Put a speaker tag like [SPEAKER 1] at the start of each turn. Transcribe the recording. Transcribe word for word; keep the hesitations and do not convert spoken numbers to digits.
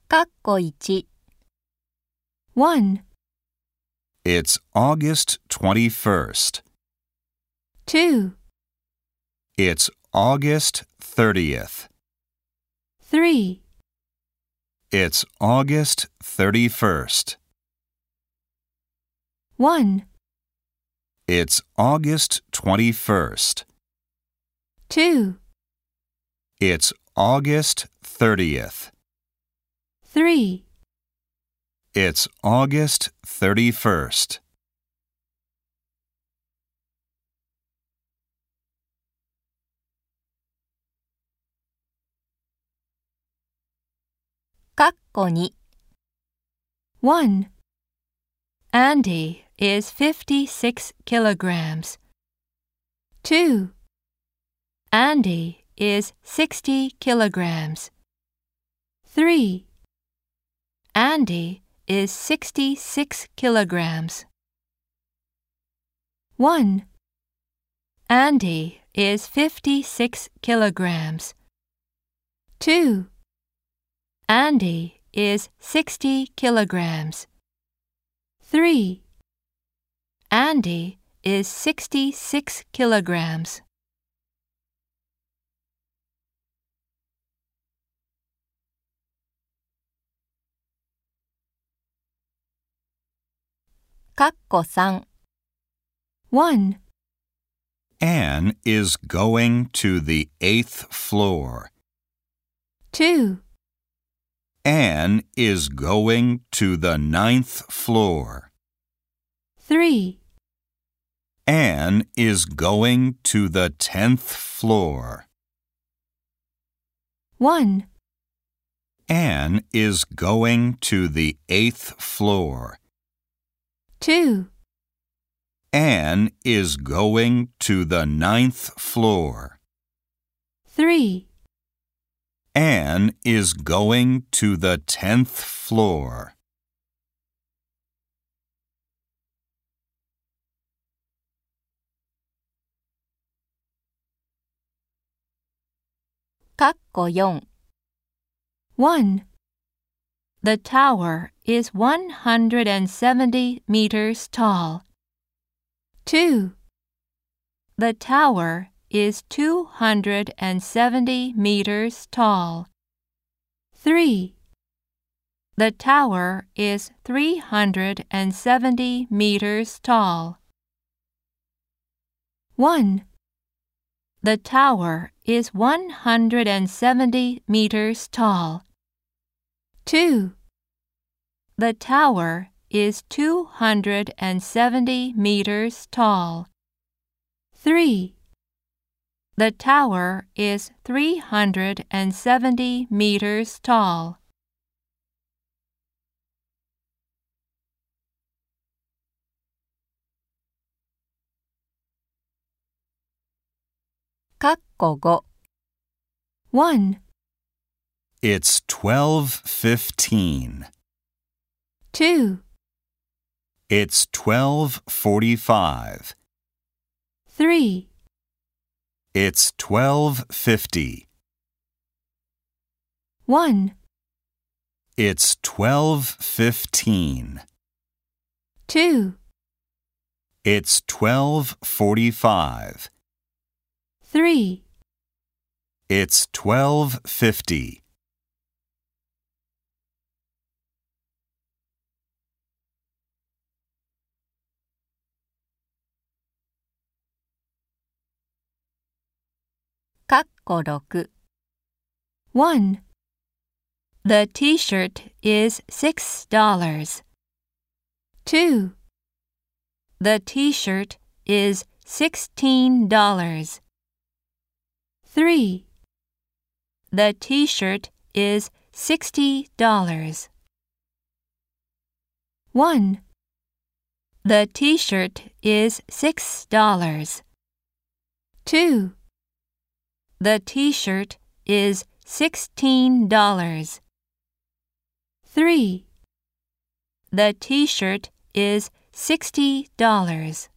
[SPEAKER 1] かっこいち one,
[SPEAKER 2] It's August twenty-first.
[SPEAKER 1] two,
[SPEAKER 2] It's August thirtieth.
[SPEAKER 1] three,
[SPEAKER 2] It's August thirty-first.
[SPEAKER 1] one,
[SPEAKER 2] It's August twenty-first.
[SPEAKER 1] two,
[SPEAKER 2] It's August thirtieth.
[SPEAKER 1] three,
[SPEAKER 2] It's August thirty-first.
[SPEAKER 1] かっこに one, Andy is fifty-six kilograms. two, Andy is sixty kilograms. three, Andy is sixty-six kilograms. one, Andy is fifty-six kilograms. two, Andy is sixty kilograms. three, Andy is sixty-six kilograms. かっこさん one,
[SPEAKER 2] Anne is going to the eighth floor.
[SPEAKER 1] two,
[SPEAKER 2] Anne is going to the ninth floor.
[SPEAKER 1] three,
[SPEAKER 2] Anne is going to the tenth floor.
[SPEAKER 1] one,
[SPEAKER 2] Anne is going to the eighth floor.
[SPEAKER 1] two,
[SPEAKER 2] Anne is going to the ninth floor.
[SPEAKER 1] three,
[SPEAKER 2] Anne is going to the tenth floor.
[SPEAKER 1] かっこよん one, The tower is one hundred seventy meters tall. two, The tower is two hundred seventy meters tall. three, The tower is three hundred seventy meters tall. one, The tower is one hundred seventy meters tall. two, The tower is two hundred seventy meters tall. three, The tower is three hundred seventy meters tall. かっこご one,
[SPEAKER 2] It's twelve fifteen.
[SPEAKER 1] two,
[SPEAKER 2] It's twelve forty-five.
[SPEAKER 1] three,
[SPEAKER 2] It's twelve fifty.
[SPEAKER 1] one,
[SPEAKER 2] It's twelve fifteen.
[SPEAKER 1] two,
[SPEAKER 2] It's twelve forty-five.
[SPEAKER 1] three,
[SPEAKER 2] It's twelve fifty.
[SPEAKER 1] かっころく one, The t-shirt is six dollars. two, The t-shirt is sixteen dollars. three, The t-shirt is sixty dollars. one, The t-shirt is six dollars. two, The t-shirt is sixteen dollars. three, The t-shirt is sixty dollars.